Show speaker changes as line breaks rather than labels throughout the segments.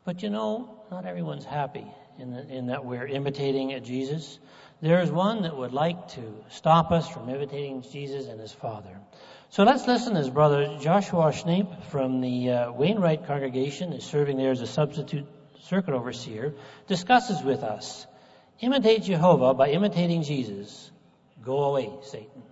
But not everyone's happy in that we're imitating Jesus. There is one that would like to stop us from imitating Jesus and his Father. So let's listen as Brother Joshua Schnape from the Wainwright congregation, is serving there as a substitute circuit overseer, discusses with us, imitate Jehovah by imitating Jesus. Go away, Satan.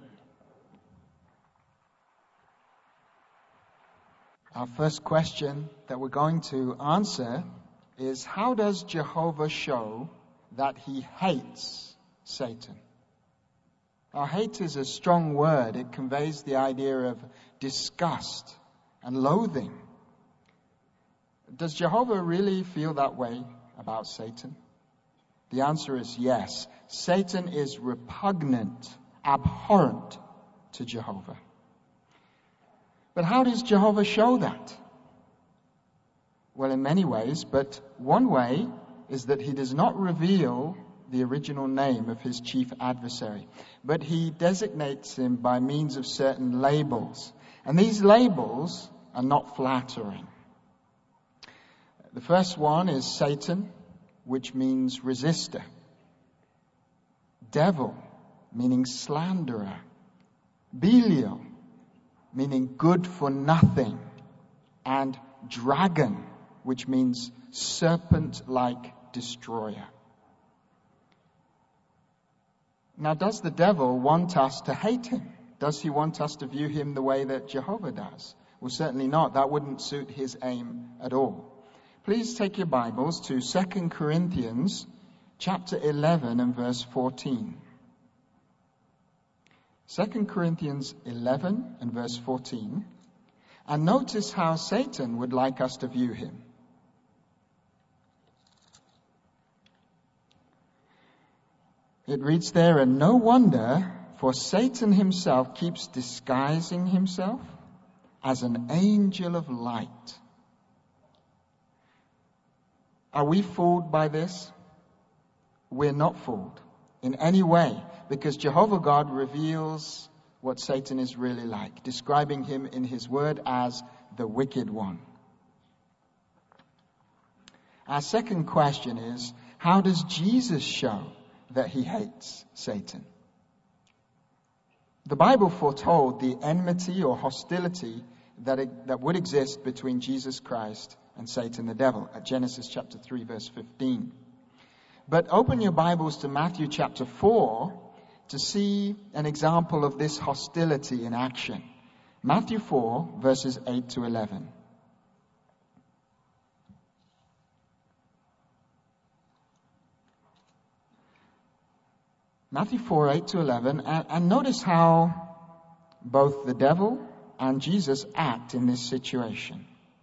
Our first question that we're going to answer is, how does Jehovah show that he hates Satan? Now, hate is a strong word. It conveys the idea of disgust and loathing. Does Jehovah really feel that way about Satan? The answer is yes. Satan is repugnant, abhorrent to Jehovah. But how does Jehovah show that? Well, in many ways, but one way is that he does not reveal the original name of his chief adversary, but he designates him by means of certain labels. And these labels are not flattering. The first one is Satan, which means resistor. Devil, meaning slanderer. Belial, meaning good for nothing. And dragon, which means serpent-like destroyer. Now, does the devil want us to hate him? Does he want us to view him the way that Jehovah does? Well, certainly not. That wouldn't suit his aim at all. Please take your Bibles to 2 Corinthians chapter 11 and verse 14. 2 Corinthians 11 and verse 14. And notice how Satan would like us to view him. It reads there, and no wonder, for Satan himself keeps disguising himself as an angel of light. Are we fooled by this? We're not fooled in any way, because Jehovah God reveals what Satan is really like, describing him in his word as the wicked one. Our second question is, how does Jesus show that he hates Satan? The Bible foretold the enmity or hostility that would exist between Jesus Christ and Satan the devil at Genesis chapter 3 verse 15. But open your Bibles to Matthew chapter 4 to see an example of this hostility in action. Matthew 4 verses 8 to 11. Matthew 4, 8 to 11, and notice how both the devil and Jesus act in this situation.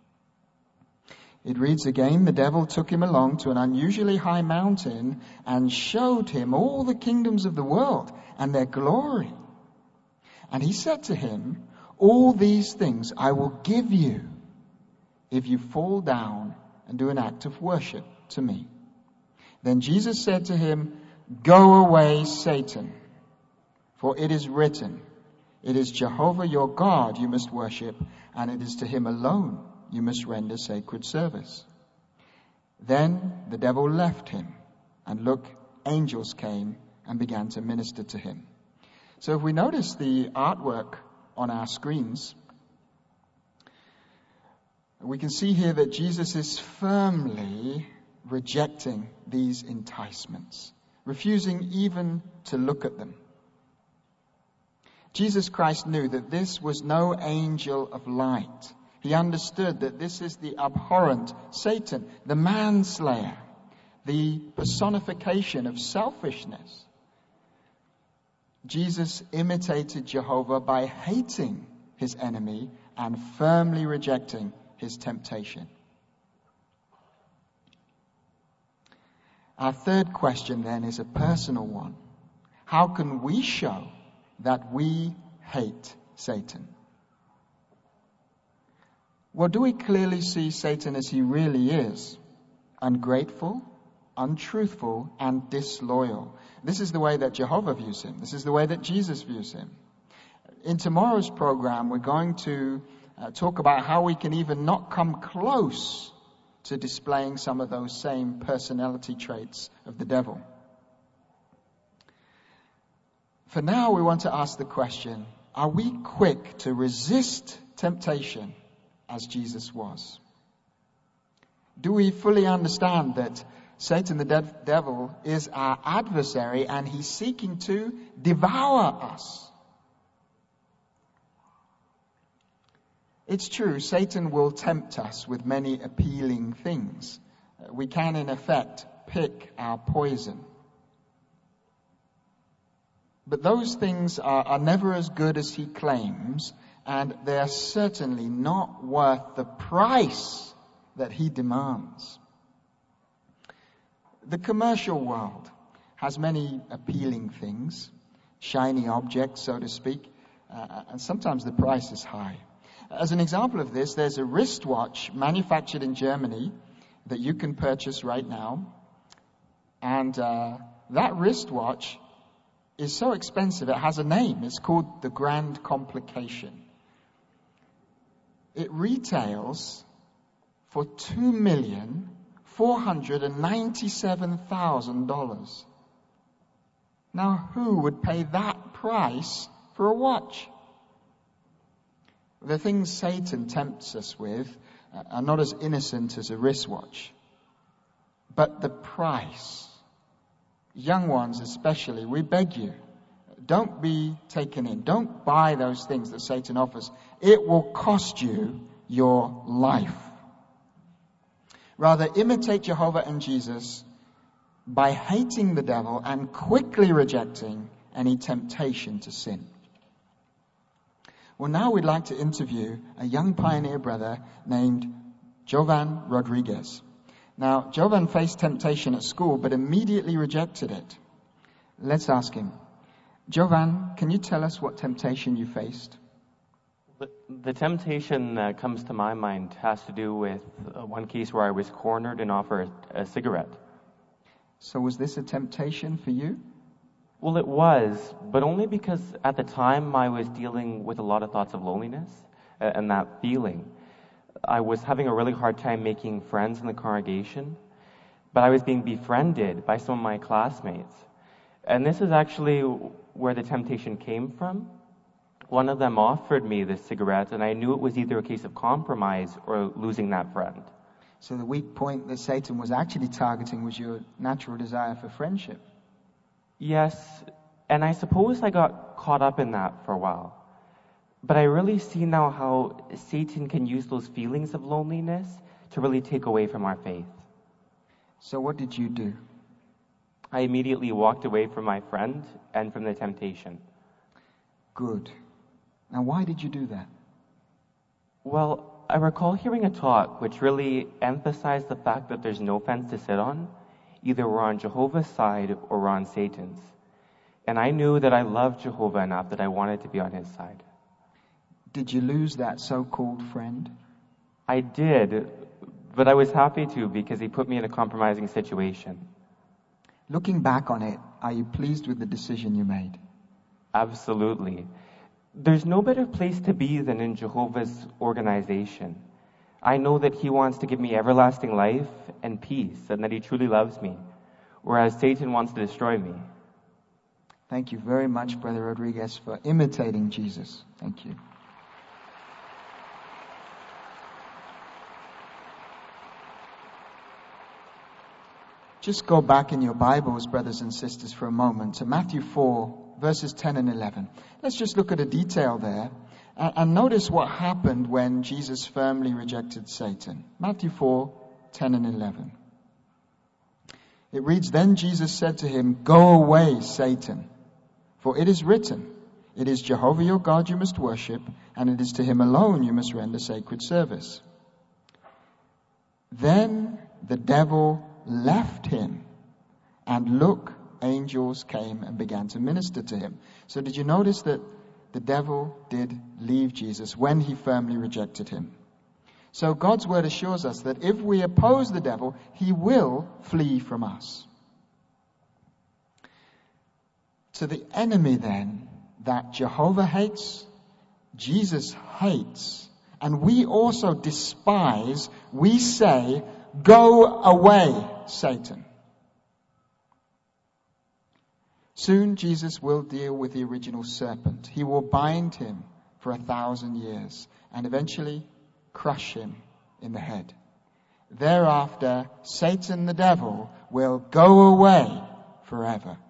It reads again, the devil took him along to an unusually high mountain and showed him all the kingdoms of the world and their glory. And he said to him, all these things I will give you if you fall down and do an act of worship to me. Then Jesus said to him, go away, Satan, for it is written, it is Jehovah your God you must worship, and it is to him alone you must render sacred service. Then the devil left him, and look, angels came and began to minister to him. So if we notice the artwork on our screens, we can see here that Jesus is firmly rejecting these enticements, refusing even to look at them. Jesus Christ knew that this was no angel of light. He understood that this is the abhorrent Satan, the manslayer, the personification of selfishness. Jesus imitated Jehovah by hating his enemy and firmly rejecting his temptation. Our third question then is a personal one. How can we show that we hate Satan? Well, do we clearly see Satan as he really is? Ungrateful, untruthful, and disloyal. This is the way that Jehovah views him. This is the way that Jesus views him. In tomorrow's program, we're going to talk about how we can even not come close to displaying some of those same personality traits of the devil. For now, we want to ask the question, are we quick to resist temptation as Jesus was? Do we fully understand that Satan, the devil, is our adversary and he's seeking to devour us? It's true, Satan will tempt us with many appealing things. We can, in effect, pick our poison. But those things are never as good as he claims, and they are certainly not worth the price that he demands. The commercial world has many appealing things, shiny objects, so to speak, and sometimes the price is high. As an example of this, there's a wristwatch manufactured in Germany that you can purchase right now. And that wristwatch is so expensive, it has a name. It's called the Grand Complication. It retails for $2,497,000. Now, who would pay that price for a watch? The things Satan tempts us with are not as innocent as a wristwatch. But the price, young ones especially, we beg you, don't be taken in. Don't buy those things that Satan offers. It will cost you your life. Rather, imitate Jehovah and Jesus by hating the devil and quickly rejecting any temptation to sin. Well, now we'd like to interview a young pioneer brother named Jovan Rodriguez. Now, Jovan faced temptation at school, but immediately rejected it. Let's ask him. Jovan, can you tell us what temptation you faced?
The temptation that comes to my mind has to do with one case where I was cornered and offered a cigarette.
So was this a temptation for you?
Well, it was, but only because at the time I was dealing with a lot of thoughts of loneliness and that feeling. I was having a really hard time making friends in the congregation, but I was being befriended by some of my classmates. And this is actually where the temptation came from. One of them offered me this cigarette, and I knew it was either a case of compromise or losing that friend.
So the weak point that Satan was actually targeting was your natural desire for friendship.
Yes, and I suppose I got caught up in that for a while. But I really see now how Satan can use those feelings of loneliness to really take away from our faith.
So what did you do?
I immediately walked away from my friend and from the temptation.
Good. Now, why did you do that?
Well, I recall hearing a talk which really emphasized the fact that there's no fence to sit on. Either we're on Jehovah's side or we're on Satan's. And I knew that I loved Jehovah enough that I wanted to be on his side.
Did you lose that so-called friend?
I did, but I was happy to because he put me in a compromising situation.
Looking back on it, are you pleased with the decision you made?
Absolutely. There's no better place to be than in Jehovah's organization. I know that he wants to give me everlasting life and peace, and that he truly loves me, whereas Satan wants to destroy me.
Thank you very much, Brother Rodriguez, for imitating Jesus. Thank you. Just go back in your Bibles, brothers and sisters, for a moment to Matthew 4, verses 10 and 11. Let's just look at a detail there and notice what happened when Jesus firmly rejected Satan. Matthew 4, 10 and 11. It reads, "Then Jesus said to him, 'Go away, Satan, for it is written, it is Jehovah your God you must worship, and it is to him alone you must render sacred service.' Then the devil left him, and look, angels came and began to minister to him." So did you notice that the devil did leave Jesus when he firmly rejected him? So God's word assures us that if we oppose the devil, he will flee from us. To the enemy then that Jehovah hates, Jesus hates, and we also despise, we say, "Go away, Satan." Soon Jesus will deal with the original serpent. He will bind him for 1,000 years and eventually crush him in the head. Thereafter, Satan the devil will go away forever.